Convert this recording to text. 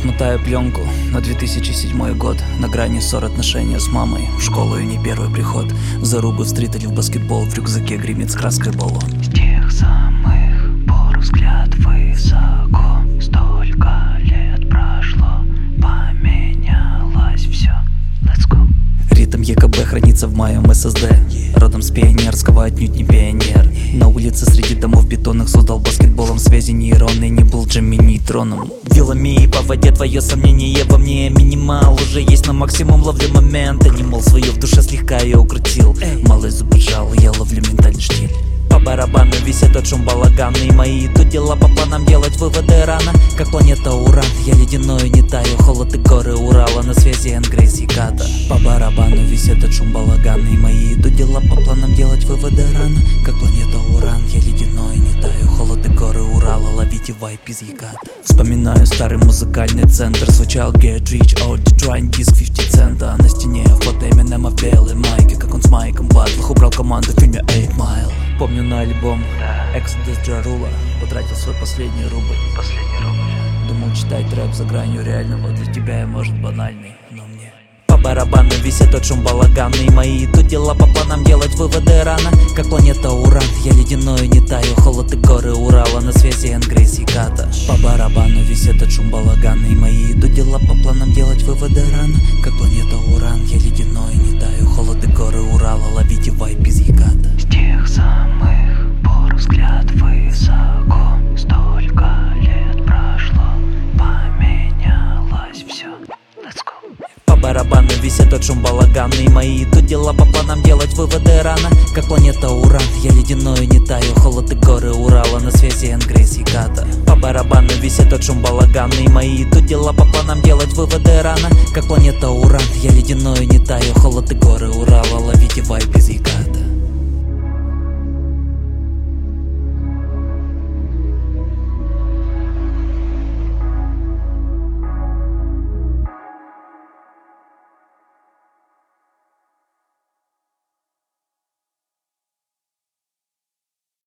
Отмотаю пленку на 2007 год. На грани ссор отношения с мамой. В школу и не первый приход. Зарубы в стрит или в баскетбол. В рюкзаке гремит с краской баллон. С тех самых пор взгляд высоко. Столько лет прошло, поменялось все. Let's go. Ритм ЕКБ хранится в моем ССД. Родом с пионерского, отнюдь не пионер. На улице среди домов бетонных создал баскетболом связи нейронные. Не был Джимми нейтроном. Вилами по воде твое сомнение во мне. Минимал уже есть, на максимум ловлю момент. Анимал свое в душе слегка я укрутил. Малый забежал, я ловлю ментальный штиль. По барабану висит от шум балаган. И мои тут дела по планам делать выводы рано. Как планета Уран, я ледяной не таю. Холод и горы Урала, на связи Энгрейс и Ката. По барабану висит от шум балаган. И мои тут дела по планам делать выводы рано. Как планета Уран, я ледяной не таю. Холод и горы Урала, ловите вайп из Яката. Вспоминаю старый музыкальный центр. Звучал Get Rich, Out the Trying диск 50 цента. На стене фото Эминема в белой майке. Как он с Майком в батлах убрал команду в фильме 8 Mile. Помню на альбом Exodus Ja Rule потратил свой последний рубль. Думал читать рэп за гранью реального. Для тебя я, может, банальный, но мне по барабану висит от шум балаган. И мои тут дела по планам делать выводы рано. Как планета Уран, я ледяной не таю. Холод и горы Урала, на связи Энгрейс и Ката. По барабану висит от шум балаган. И мои тут дела по планам делать выводы рано. Как планета Уран, я ледяной не таю. Холод и горы Урала, ловите вайп из Яката. С тех самых пор взгляд высоко. Столько лет прошло, поменялось все. Let's go. По барабану висит от шум балаган. И мои тут дела по планам делать выводы рано. Как планета Уран, я ледяной не таю. Холод и горы Урала, на связи Энгрейс и Ката. По барабану висит от шум балаган. И мои тут дела по планам делать выводы рано. Как планета Уран, я ледяной не таю. Холод и горы Урала, ловите вайп из Яката.